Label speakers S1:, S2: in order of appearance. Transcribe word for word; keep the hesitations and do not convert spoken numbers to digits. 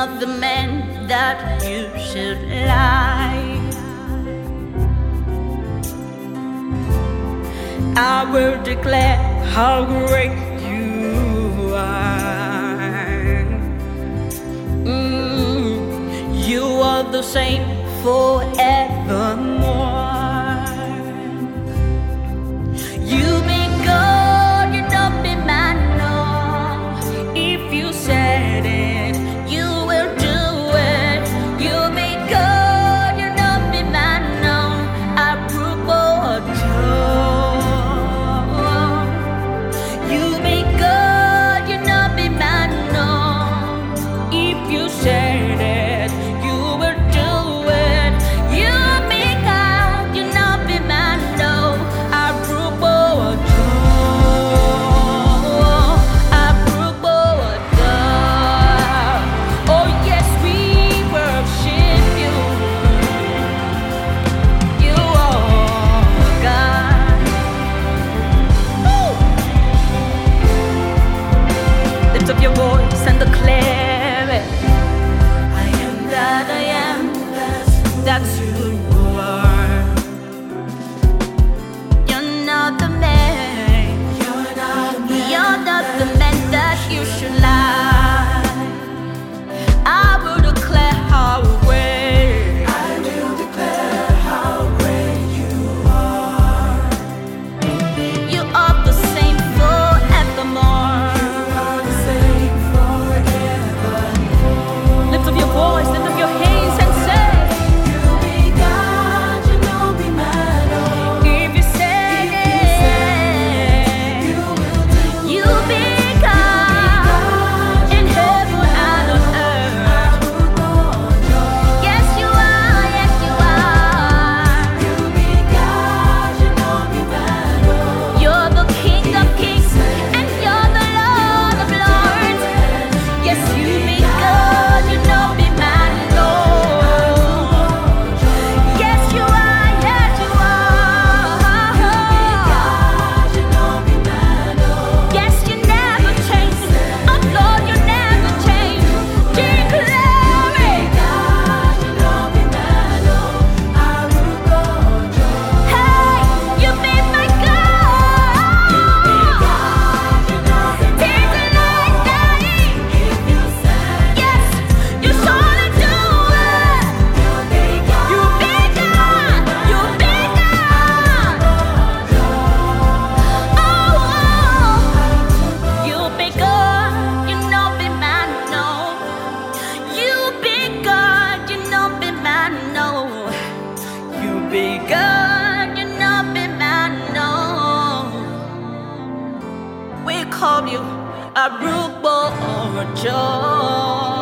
S1: not the man that you should like. I will declare how great you are. Mm, you are the same forevermore. You be good, you don't be man, no. If you said it, you will do it. You be good, you don't be man, no. Approve or you be good, you don't be man, no. If you said it, you will do it. You be God, you don't be man, no. Approve or approve or oh yes, we worship you. You are God. Woo! Lift up your voice and declare it. I am that I am. That's who you are. You're not the man. You're not the man that you should lie. I will declare how great. I will declare how great you are. You are the same forevermore. You are the same forevermore. Lift up your voice, lift up your hands and say, you be God, you know be man. If you say it, you will do. You be God in heaven and on earth. Yes, you are, yes, you are. You be God, you know be man. You're the King of kings and you're the Lord of lords. Yes, you be God, you know be man, Lord. Yes, you are, yes, you are. You know be man, yes, you never change. Oh Lord, you never change. Declare it. You know be man, I will go. Hey, you be my God. You know be man. Yes, you surely do it. You be God. You be God. You be God. Oh, you be God. You know be man, no. You be God. You know be man, no. You be God. You know be man, no. We call you a Rubo or a Joe.